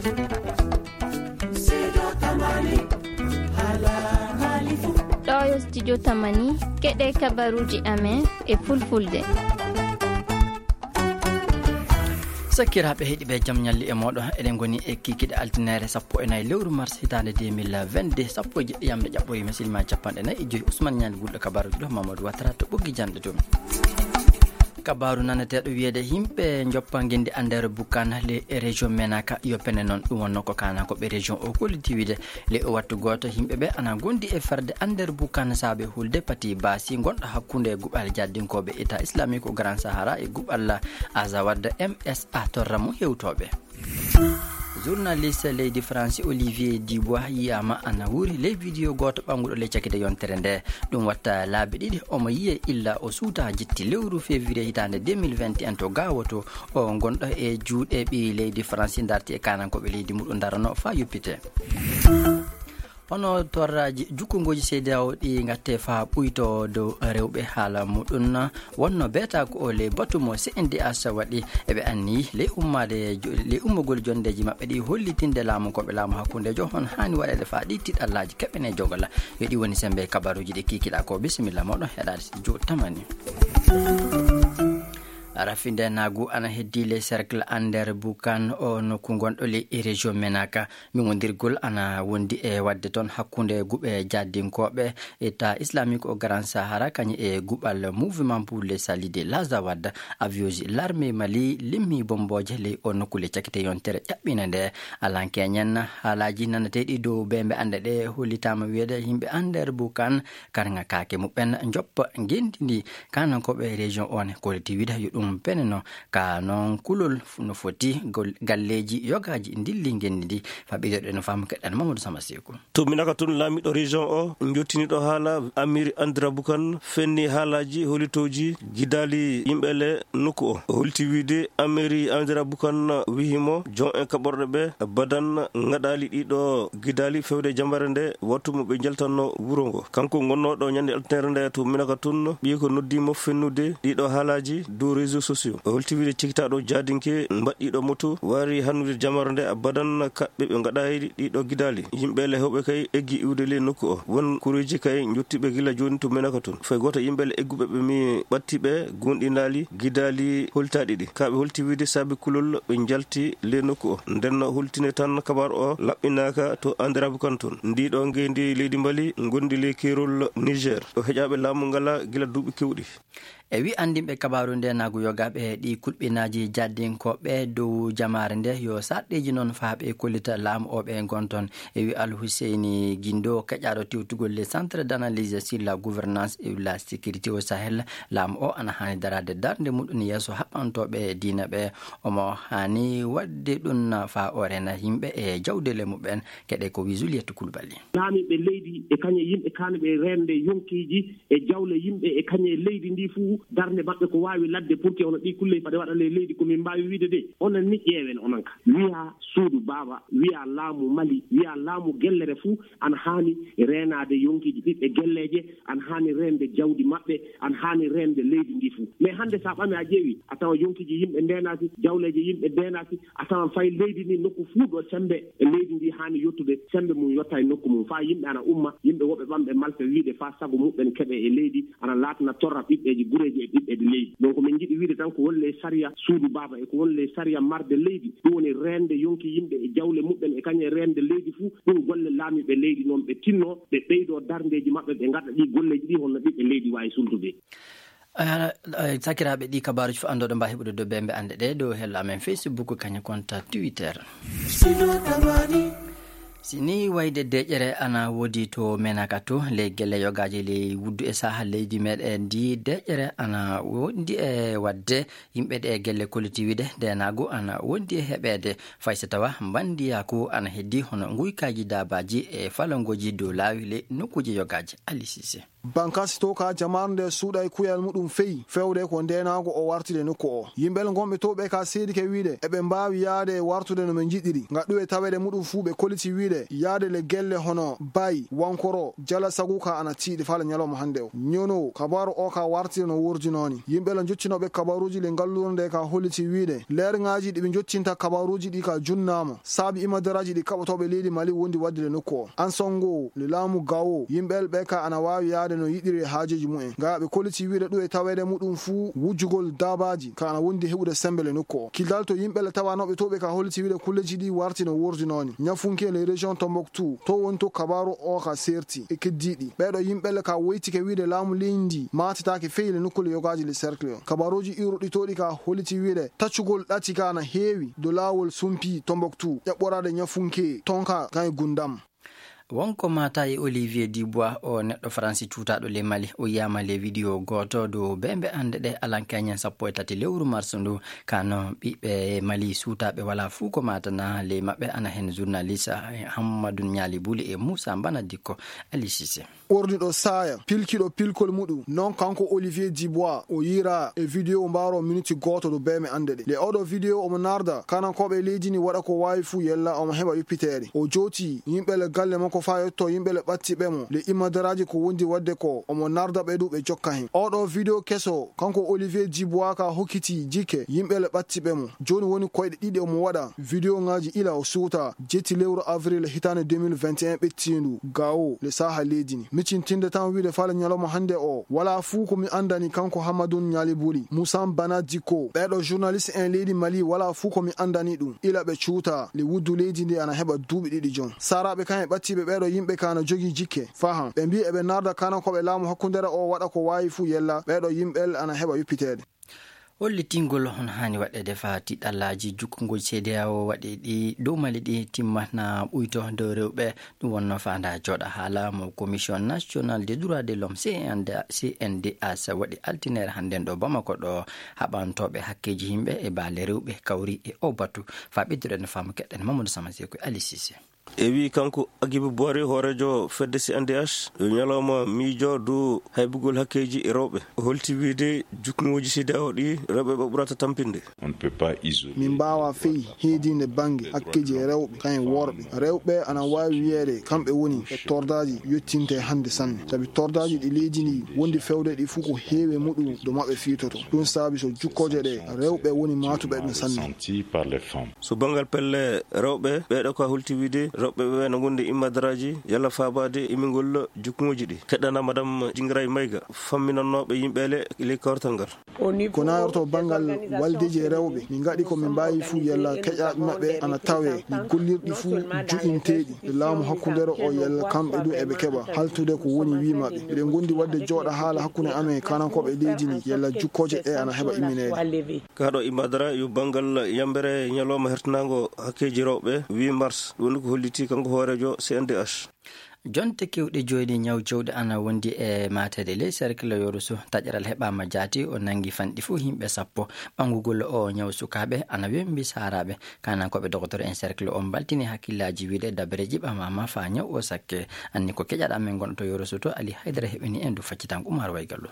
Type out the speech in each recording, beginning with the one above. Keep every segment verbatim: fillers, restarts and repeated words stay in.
ɗo studio tamani keɗe kabaruji amen e fulfulde. sakkiraɓe heeɗiɓe jaam ñalli e moɗon eɗen goni e kikiɗe altinere sappo e nayyi lewru mars hitande deux mille vingt-deux sappo e jeɗɗi yamde ƴaɓɓoyi misilma capanɗe nayyi e joyi ousmane ñali gulɗo kabaruji ɗo mamadou wattara to ɓoggi janɗe tum kabaru naneteɗo wiyede yimɓe joppa guendi andere boukan le région menaka yo pene noon ɗum wonno ko kana koɓe région o collectivité le o wattu goto yimɓeɓe ana gondi e ferde andere boukan saabe hulde pati basi gonɗo hakkude e guɓal jaddinkoɓe état islamique o grand sahara e guɓal azawad M S A torramo hewtoɓe. journaliste leydi france Olivier Dubois yiyama ana wuuri ley vidéo goto ɓanguɗo ley cakide yontere nde ɗum watta laabi ɗiɗi omo yiye illa o suuta jitti lewru février hitande deux mille vingt et un to gawoto o gonɗo e juuɗe ɓi leydi france darti e kanankoɓe leydi muɗum darano fa yuppite. hono torraji jukkongoji seedawo ɗi gatte fa ɓuyto dow rewɓe haala muɗum wonno beeta ko o le batumo C N D H waɗi eɓe anni ley ummade ley ummogol jondeji mabɓe ɗi hollitinde laamu koɓe laamu hakkudejo hon hani waɗede fa ɗi tiɗallaji keɓene jogola yoɗi woni sembe kabaruji ɗi kikiɗa ko bisimilla moɗon heɗade jo tamani. rafinde nagu ana heddi le cercle ander boukan o nokku gonɗo le région menaka migodirgol ana wondi e wadde toon hakkude guɓe jaddinkoɓe état islamique o grand sahara kañum e guɓal mouvement pour les salis de l'azawad avioji l'armée mali limmi bomboje le o nokku le cakite yontere ƴaɓɓina nde alankeñen haalaji nanateɗi dow bembe ande ɗe hollitama wiyede yimɓe ander boukan karga kake muɓen joppa gendidi kanankoɓe région on collectivité yo ɗum peneno ka noon kulol no foti galleji yogaji dilli gendidi faɓiɗoɗe no fama keɗɗan mamadou sama sekou to minaka toon laamiɗo région o jottiniɗo haala amiri andira boukan fenni haalaji holitoji guidali yimɓele nokku o holti wiide amiri andira boukan wihimo jon en kaɓorɗe ɓe badan gaɗali ɗiɗo guidali fewde jambare nde wattumo ɓe jaltanno wuuro ngo kanko gonnoɗo ñande altinere nde to minaka toon ɓiyi ko noddimo fennude ɗiɗo haalaji dow réseau sociaux o holtiwide cikkitaɗo jadinke mbaɗɗiɗo moto wari hannude jamare nde abadan kaɓɓe ɓe gaɗayri ɗiɗo guidali yimɓele hewɓe kay eggi iwde le nokku o won kureji kay jottiɓe gila joni to menaka toon fay goto yimɓele egguɓe ɓe mi ɓattiɓe gonɗinali guidali holtaɗiɗi kaɓe holtiwide saabi kulol ɓe jalti le nokku o nden holtine tan kabaru o laɓɓinaka to andirabu kan toon ndiɗo ngendi leydi Mali gondi le kerol Niger o heƴaɓe laamu ngala gila duuɓi kewɗi e wi andinɓe kabaru nde nagu yogaɓe ɗi kulɓinaji jaddinkoɓe dow jamare nde yo saɗɗeji noon faaɓe kollita laamu oɓe gonton e wi Al Husseini Guindo keƴaɗo tewtugol le centre d'analyse sur la gouvernance et la sécurité au Sahel laamu o ana hani darade darde muɗum yesso haɓɓantoɓe diina ɓe omo hani wadde ɗum fa orena yimɓe e jawdele muɓen keɗe ko wi Juliette Coulibaly laamiɓe leydi e kañe yimɓe kanɓe rende yonkiji e jawle yimɓe e kañe leydi ndi fuu darde maɓɓe ko wawi ladde pour que ono ɗi kulle faɗe waɗa le leydi komin mbawi wiide de onon ni ƴeewen onon ka wiya suudu baaba wiya laamu Mali wiya laamu gellere fuu ana hani renade yonkiji ɓiɓɓe gelleje ana hani rende jawdi maɓɓe ana hani rende leydi ndi fuu mais hande sa ɓami a ƴeewi a tawa yonkiji yimɓe ndenaki jawleje yimɓe ndenaki a tawa fay leydi ndi nokku fuu ɗo sembe e leydi ndi hani yettude sembe mum yotta e nokku mum fa yimɓe ana umma yimɓe woɓɓe ɓamɓe malfe wiide fa sago muɓɓen keɓe e leydi ana latana torra ɓiɓɓeji gureji e ɓiɓɓe de leydi donc min jiɗi wiide tan ko wolle saria suudu baaba e ko wolle saria marde leydi ɗum woni rende yonki yimɓe e jawle muɓɓen e kañe rende leydi fuu ɗum golle laamiɓe leydi noon ɓe tinno ɓe ɓeydo dardeji maɓɓe ɓe gaɗa ɗi golleji ɗi honno ɓiɓɓe leydi wawi sultude. Uh, uh, sakiraɓe ɗi kabaruji fo andoɗo mba heɓude do bembe ande ɗe dow hello amen Facebook kaña compte Twitter sini wayde deƴere ana wodi to menaka to le gelle yogaji le wuddu e saha leydi meɗen ndi deƴere ana wondi e wadde yimɓe ɗe gelle collectivité denago ana wondi e heɓede faysa tawa bandiya ko ana heddi hono guykaji dabaji e falangoji dow laawi le nokkuji yogaji Ali Cissé bankasi to ka jamarde suuda kuyal mudum fey fewde ko ndenago o wartide nokko o yimbel gombe to be ka seedi ke wiide e be mbaawi yaade wartude no men jidiri ngadu e tawede mudum fu be koliti wiide yaade le gelle hono bay wankoro jala saguka ana tiidi fala nyalo hande o nyono kabaru o ka wartide no wurjinoni yimbel joccino be kabaruji le ngallurde ka holiti wiide leer ngaaji di be joccinta kabaruji di ka junnama sabi imadaraji di kabotobe leedi mali wondi wadde nokko an songo le lamu gawo yimbel be ka ana waawi yaade no yidiri haajeji mu'en ngaabe koliti wiide du e tawede mudum fu wujugol dabaji kana wondi hebude sembele nokko kildal to yimbele tawanobe tobe ka holiti wiide kulleji di warti no wurjinoni nyafunke le region Tombouctou to wonto kabaru o ka serti e keddidi bedo yimbele ka woyti ke wiide lamu lindi matita ke feyle nokko yogaji le cercle kabaruji irudi todi ka holiti wiide taccugol dati kana heewi do lawol sumpi Tombouctou yaborade nyafunke tonka kay gundam wonko mata e Olivier Dubois o neɗɗo franci tutaɗo le Mali o yama le video goto do bembe ande de alankanyan sappo e tati lewru mars ndu kano ɓiɓɓe Mali sutaɓe wala fu ko mata na le maɓɓe ana hen journaliste Hammadou Nyali Bouli e Moussa Bana Dikko Ali Cissé ordido saya pilkido pilkol mudu non kanko Olivier Dubois o yira e video mbaro minute goto do beme ande de le odo video o narda kana ko be lejini wada ko wayi fu yella o heba yupitere o joti yimbe le galle mako fayo to yimbe le batti be mo le imadaraji ko wondi wadde ko o mo narda be du be jokka hen odo video keso kanko Olivier Dubois ka hokiti jike yimbe le batti be mo joni woni koyde didi o mo wada video ngaji ila o suta jeti lewru avril hitane deux mille vingt et un bettindu gawo le saha lejini micintinde tan wiide fala nyalomo hande o wala fu ko mi andani kanko Hammadou Nyali Bouli Moussa Bana Dikko bedo journaliste en leydi Mali wala fu ko mi andani dum ila be chuta le wuddu leydi ndi ana heba duubi didi jon sarabe kan e batti be bedo yimbe kana jogi jikke faham be mbi e be narda kana ko be laamu hakkundere o wada ko wayi fu yella bedo yimbel ana heba yupitede hollitingol hon hani waɗede fa tiɗallaji jukkugol ceedeyawo waɗi ɗi dow mali ɗi timmatna ɓuyto dow rewɓe ɗum wonno fanda joɗa haala mo commission national des droits de l'homme C N D H waɗi altinere hannden ɗo Bamako ɗo haɓantoɓe hakkeji yimɓe e baale rewɓe kawri e o batu fa ɓedduɗen no faamu keɗɗen Mamadou Samasé ko Ali Cissé e wi kanko Aguiba Boire horejo fedde C N D H yo nyaloma miijo do haybugol hakkeji e rewɓe holti wiide jukmoji ceedeyawo ɗi rewɓe ɓe ɓurata tampinde on ne peut pas isoler min mbawa feyi heedinde bange hakkeji e rewɓe kayen worɓe rewɓe ana wawi wiyeede kamɓe woni e tordaji yettinte hande sanne sabi tordaji ɗi leydi ndi wondi fewde ɗi fuu ko heewe muɗum do maɓɓe fiitoto ɗum saabi so jukkoje ɗe rewɓe woni matuɓe ɗum sanne so bangal pelle rewɓe ɓeɗo ko holti wiide rewɓe ɓe no gonde immadaraji yalla faabade imingol jukmoji ɗi keɗɗana madame Djingaray Mayga famminannoɓe yimɓele le kortal ngal ko nayorto bangal waldeji rewɓe min gaɗi ko min mbawi fu yalla keƴaɓe maɓɓe ana tawe ɗi gollirɗi fu juɗinteɗi e laamu hakkundere o yalla kamɓe ɗum eɓe keɓa haltude ko woni wimaɓe eɗen gondi wadde jooɗa haala hakkunde amen kanankoɓe leydi ni yalla jukkoje ɗe ana heɓa imminede kaɗo immadara yo bangal yambere ñalowma hertanago hakkeji rewɓe huit mars ɗum woni ko holliti kanko hoorejo C N D H jonte kewɗe joyni ñaw jowɗe ana wondi e matede ley cercle yoruso taƴaral heɓama jaati o nangi fanɗi fo himɓe sappo ɓangugol o ñaw sukaɓe ana wembi saraɓe kanankoɓe docteur en cercle o baltini hakkillaji wiide dabere jiɓamama fa ñaw o sakke anni ko keƴaɗa men gonɗo to yoruso to Ali Haydara heɓini en du faccitanko Oumar Waygallo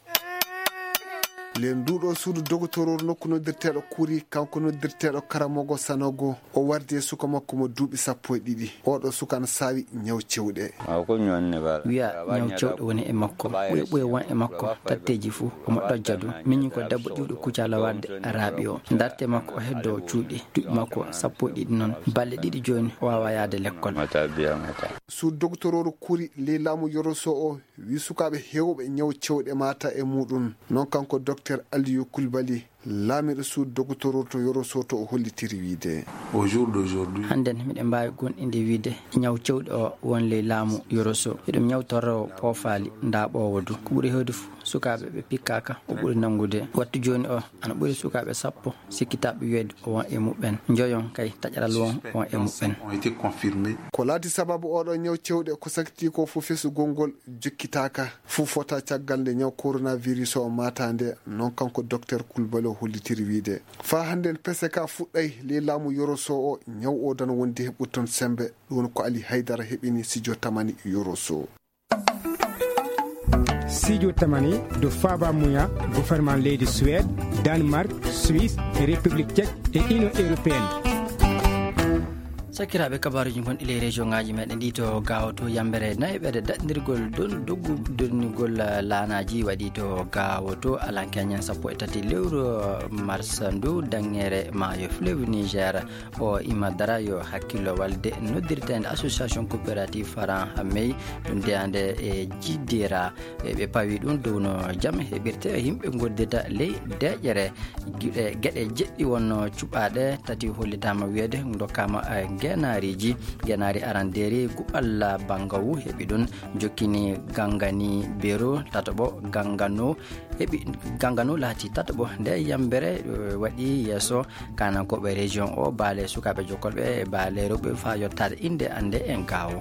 len duɗo suudu dogotoror nokku noddirteɗo kuuri kanko noddirteɗo karamogo sanogo o wardi e suka makko mo duuɓi sappo e ɗiɗi oɗo suka no sawi ñaw cewɗe wiya ñaw cewɗe woni e makko ɓuye ɓuye won e makko tatteji fuu omo ɗojja du miñi ko debbo ɗiwɗo kucala wadde raaɓi o darte makko o heddo cuuɗi duuɓi makko sappo e ɗiɗi noon balle ɗiɗi joni o wawa yaade l'école suudu dogotoror kuuri ley laamu Yoroso o wi sukaɓe hewɓe ñaw cewɗe mata e muɗum non kanko docteur Aliou Koulibaly laamiɗo suudu dogotoror to Yoroso to o hollitiri wiide au jour d'aujourd'hui hannden miɗen mbawi gonɗinde wiide ñaw cewɗe o won ley laamu Yoroso eɗum ñawtorro poofaali ndaaɓowo du ko ɓuuri hewde fuu sukaɓe ɓe pikkaka o ɓuuri nangude wattu joni o ana ɓuuri sukaɓe sappo sikkitaɓe wiyeede o won e muɓɓen joyon kay taƴaral won won e muɓɓen ko laati sababu oɗo ñaw cewɗe ko sakti ko fof fesugol ngol jokkitaka fuu fota caggal nde ñaw coronavirus o matande non kanko docteur Koulibaly hollitiri wiide fa hande P C K fuɗɗay ley laamu Yoroso o ñaw o dan wondi heɓɓuton sembe ɗum ko Ali Haydara heɓini studio tamani Yoroso studio tamani do Faba Mouya gouvernement leydi Suède, Danemark, Suisse, République tchèque et Union européenne. sakiraɓe kabaruji gonɗi région ngaji meɗen ɗi to gawa to yambere nayyi ɓeɗe daɗdirgol don doggu donnigol laanaji waɗi to gawa to alankeñen sappo e tati lewru mars ndu dangere maayo fleuve niger o imadara yo hakkillo walde noddirtede association coopérative faran hammey ɗum deyande e jiddira ɓe pawi ɗum dow no jaam heɓirte yimɓe goddita ley deƴƴere gueɗe jeɗɗi wonno cuɓaɗe tati hollitama wiyede dokkama genariji genari aranderi guɓalla bangawu heɓi ɗum jokkini gangani bero tataɓo gangano heɓi gangano laati tataɓo nde yambere waɗi yesso kanankoɓe région o baale sukaɓe jokkolɓe e baale rewɓe fa yottade inde ande en gawo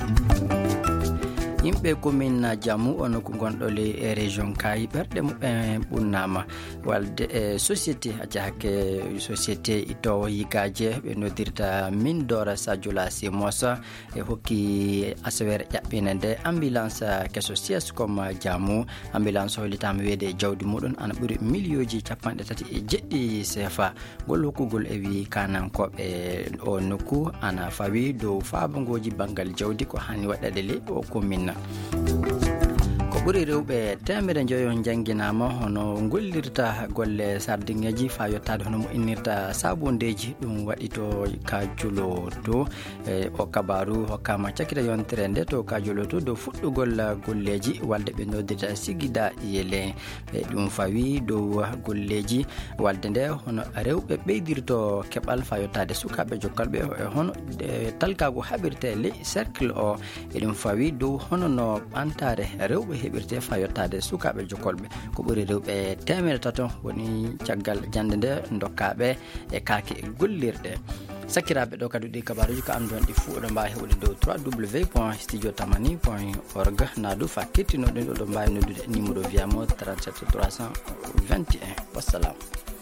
yimɓe commune Diamou ono ko gonɗo le région Kayi ɓerɗe muɓe ɓunnama walde e société acca hakke société itowo yigaje ɓe noddirta min dora sadioula simosa e hokki asawere ƴaɓɓine nde ambulance kesso sies comme Diamou ambulance hollitama wiyede jawdi muɗum ana ɓuuri millioji capanɗe tati e jeɗɗi sefa ngol hokkugol e wi kanankoɓe o nokku ana fawi dow fabangoji banggal jawdi ko hani waɗade le o commune ko ɓuri rewɓe temere joyo jangguinama hono gollirta golle sardingeji fa yettade hono mo innirta sabundeji ɗum waɗi to kajulo to e o kabaru hokkama cakkita yontere nde to kajulo to dow fuɗɗugol golleji walde ɓe noddirta sigida yele e ɗum fawi dow golleji walde nde hono rewɓe ɓeydirto keɓal fa yettade sukaɓe jokkalɓe e hono talkago haɓirte ley cercle o e ɗum fawi dow hono no ɓantare rewɓe heɓirte fa yettade sukaɓe jokolɓe ko ɓuri rewɓe temere tato woni caggal jande nde dokkaɓe e kaake gollirɗe sakkiraɓe ɗo kadi ɗi kabaruji ko andon ɗi fuu oɗo mbawi heɓude dow w w w point studio tamani point org nadu fa kettinoɗen oɗo mbawi noddude numéro wiyamo trente-sept trois cent vingt et un wassalam.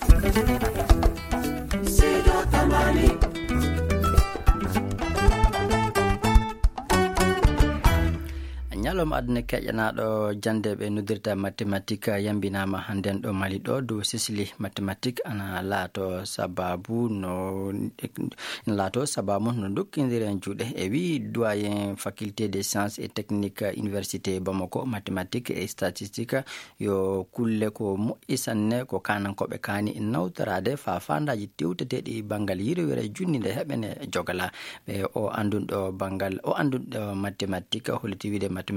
Studio Tamani. ñalawma aduna keƴƴanaɗo jande ɓe noddirta mathématique yambinama hannden ɗo Mali ɗo dow sisili mathématique ana laato sababu no laato sababu no dokkodiren juuɗe e wi doyen faculté des sciences et techniques université Bamako mathématique et statistique yo kulle ko moƴƴi sanne ko kanankoɓe kaani nawtorade fa fandaji tewteteɗi banggal yirwere junni nde heɓene jogala ɓe o andunɗo banggal o andunɗo mathématique holliti wiide mathématique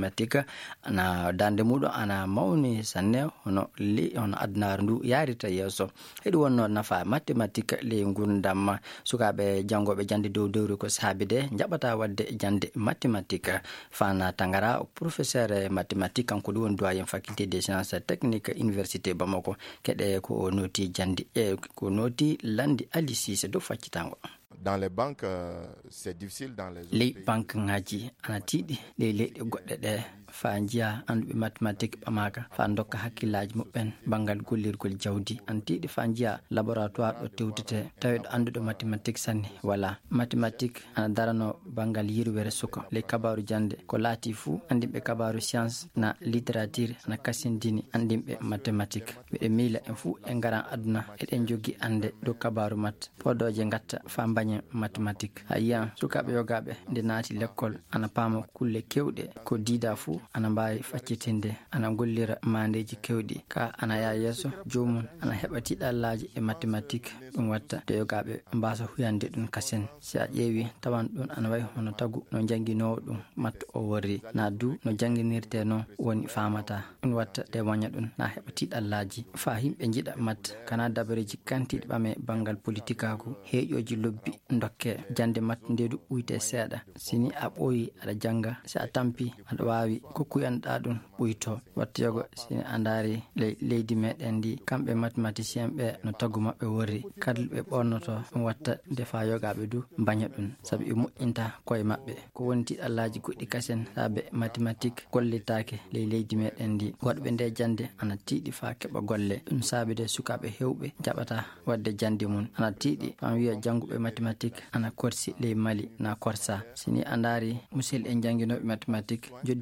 ana dande muɗum ana mawni sanne hono li hono adnaru ndu yarita yesso heɗi wonno nafa mathématique le gurdam sukaɓe jangoɓe jande dow dowri ko saabi de jaɓata wadde jande mathématique fana tangara professeur mathématique kanko ɗum woni doyen faculté des sciences techniques université Bamako keɗe ko noti jandi e ko noti landi Ali Cissé do faccitango. Dans les banques, euh, c'est difficile dans les autres les banques ngaji ana tiiɗi ley leyɗe goɗɗe ɗe fa jiya anduɓe mathématique ɓamaka fa dokka hakkillaji muɓɓen banggal gollirgol jawdi an tiiɗi fa jiya laboratoire ɗo tewtete tawiɗo anduɗo mathématique sanne wala mathématique ana darano banggal yirwere suka ley kabaru jande ko laati fuu andinɓe kabaru science na littérature ana kasindini andinɓe mathématique ɓeɗe miila en fuu e garan aduna eɗen jogui ande dow kabaru mat podoje gatta fa mbañen mathématique a yiyan sukaɓe yogaɓe nde naati l'école ana paama kulle kewɗe ko diida fuu ana mbawi faccitinde ana gollira mandeji kewɗi ka ana ya yesso jomum ana heɓa tiɗallaji e mathématique ɗum watta de yogaɓe mbasa huyande ɗum kasen si a ƴeewi tawan ɗum ana wayi hono tagu no jangguinowo ɗum matto o worri na du no jangguinirte noon woni famata ɗum watta de waña ɗum na heɓa tiɗallaji fa yimɓe jiiɗa mat kana dabareji kantiɗi ɓame banggal politique ako heeƴoji lobbi dokke jande matte ndedu ɓuyte seeɗa sini a ɓooyi aɗa janga si a tampi aɗa wawi kokkuyanɗa ɗum ɓuyto watta yogo sini a daari ley leydi meɗen ndi kamɓe mathématicien ɓe no tagu mabɓe worri kadle ɓe ɓornoto ɗum watta defa yogaɓe du baña ɗum saabu ɓe moƴƴinta koye mabɓe ko woni tiɗallaji goɗɗi kasen saabe mathématique gollitake ley leydi meɗen ndi goɗɓe nde jande ana tiiɗi fa keɓa golle ɗum saabide sukaɓe hewɓe jaɓata wadde jande mum ana tiiɗi fan wiya janguɓe mathématique ana korsi ley Mali na korsa sini a daari musidɗo en jangguinoɓe mathématique joddi muɓɓen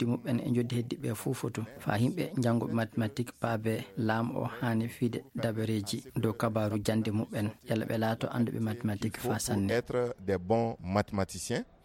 e joddi heddiɓe fuu fotu fa yimɓe janngoɓe mathématique paabe laamu o hani fiide dabareji dow kabaru jande muɓen yalla ɓe laato anduɓe mathématique fa sanne être des bons mathématiciens.